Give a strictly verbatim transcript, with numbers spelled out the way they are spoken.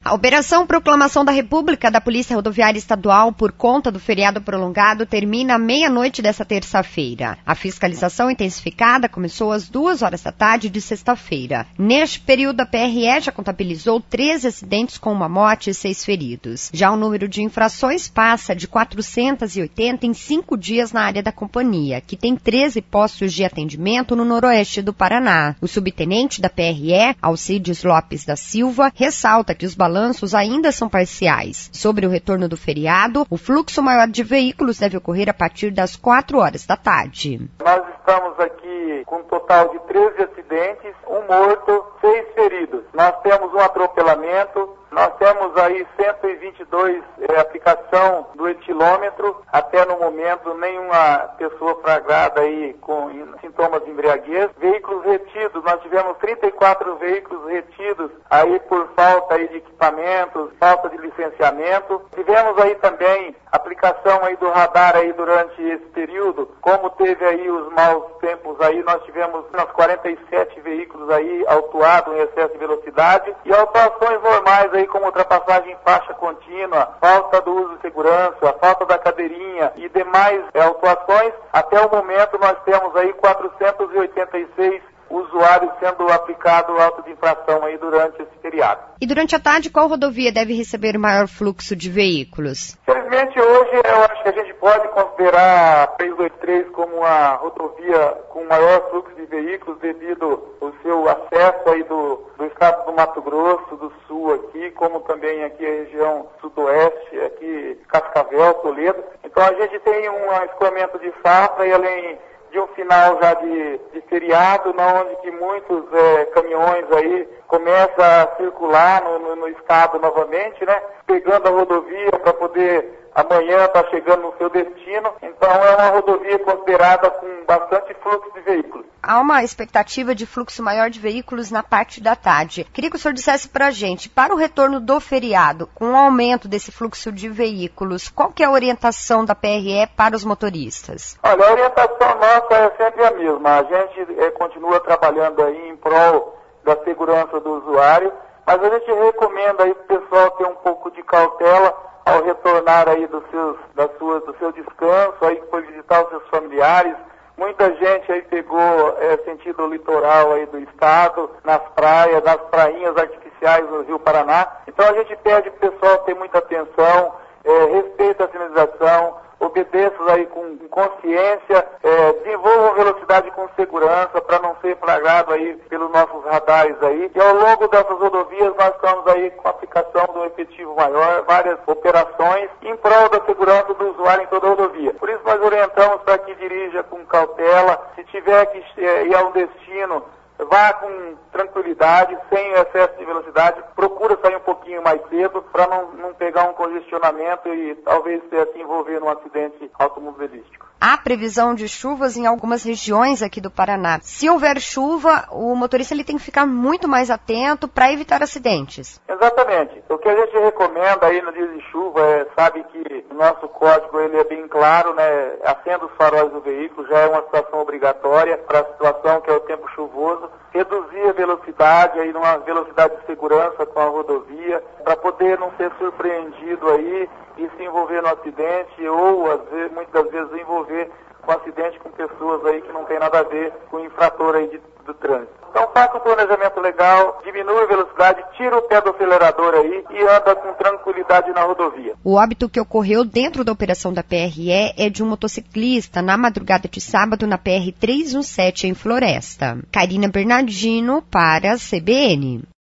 A Operação Proclamação da República da Polícia Rodoviária Estadual por conta do feriado prolongado termina à meia-noite desta terça-feira. A fiscalização intensificada começou às duas horas da tarde de sexta-feira. Neste período, a P R E já contabilizou treze acidentes com uma morte e seis feridos. Já o número de infrações passa de quatrocentos e oitenta em cinco dias na área da companhia, que tem treze postos de atendimento no noroeste do Paraná. O subtenente da P R E, Alcides Lopes da Silva, ressalta que os balanços Balanços ainda são parciais. Sobre o retorno do feriado, o fluxo maior de veículos deve ocorrer a partir das quatro horas da tarde. Nós estamos aqui com um total de treze acidentes, um morto, seis feridos. Nós temos um atropelamento, nós temos aí cento e vinte e dois é, aplicação do etilômetro, até no momento nenhuma pessoa flagrada aí com sintomas de embriaguez. Veículos retidos, nós tivemos trinta e quatro veículos retidos aí por falta aí de equipamentos, falta de licenciamento. Tivemos aí também aplicação aí do radar aí durante esse período, como teve aí os maus tempos aí, nós tivemos uns quarenta e sete veículos aí autuados em excesso de velocidade e autuações normais aí como ultrapassagem em faixa contínua, falta do uso de segurança, falta da cadeirinha e demais é, autuações. Até o momento nós temos aí quatrocentos e oitenta e seis usuários sendo aplicado auto de infração aí durante esse feriado. E durante a tarde, qual rodovia deve receber o maior fluxo de veículos? Infelizmente, hoje eu acho que a gente pode considerar a trezentos e oitenta e três como a rodovia com maior fluxo de veículos devido ao seu acesso aí do, do estado do Mato Grosso, do Sul aqui, como também aqui a região sudoeste, aqui Cascavel, Toledo. Então a gente tem um escoamento de safra e além de um final já de, de feriado, onde que muitos é, caminhões aí começam a circular no, no, no estado novamente, né? Pegando a rodovia para poder amanhã estar tá chegando no seu destino. Então é uma rodovia considerada com bastante fluxo de veículos. Há uma expectativa de fluxo maior de veículos na parte da tarde. Queria que o senhor dissesse para a gente, para o retorno do feriado, com o aumento desse fluxo de veículos, qual que é a orientação da P R E para os motoristas? Olha, a orientação nossa é sempre a mesma. A gente é, continua trabalhando aí em prol da segurança do usuário, mas a gente recomenda aí para o pessoal ter um pouco de cautela ao retornar aí dos seus, das suas, do seu descanso, aí foi visitar os seus familiares. Muita gente aí pegou é, sentido litoral aí do estado, nas praias, nas prainhas artificiais do Rio Paraná. Então a gente pede para o pessoal ter muita atenção, é, respeito à sinalização, obedeçam aí com consciência, é, desenvolvam velocidade com segurança para não ser flagrado aí pelos nossos radares aí. E ao longo dessas rodovias nós estamos aí com a aplicação do efetivo maior, várias operações em prol da segurança do usuário em toda a rodovia. Por isso nós orientamos para que dirija com cautela, se tiver que é, ir a um destino, vá com tranquilidade, sem excesso de velocidade, procura sair um pouquinho mais cedo para não, não pegar um congestionamento e talvez se envolver num acidente automobilístico. Há previsão de chuvas em algumas regiões aqui do Paraná. Se houver chuva, o motorista ele tem que ficar muito mais atento para evitar acidentes. Exatamente. O que a gente recomenda aí no dia de chuva é, sabe que o nosso código ele é bem claro, né? Acenda os faróis do veículo, já é uma situação obrigatória para a situação que é o tempo chuvoso. Reduzir a velocidade aí numa velocidade de segurança com a rodovia, para poder não ser surpreendido aí e se envolver no acidente ou às vezes, muitas vezes envolver com acidente com pessoas aí que não tem nada a ver com o infrator aí de, do trânsito. Então faça um planejamento legal, diminui a velocidade, tira o pé do acelerador aí e anda com tranquilidade na rodovia. O óbito que ocorreu dentro da operação da P R E é de um motociclista na madrugada de sábado na P R trezentos e dezessete em Floresta. Karina Bernardino para a C B N.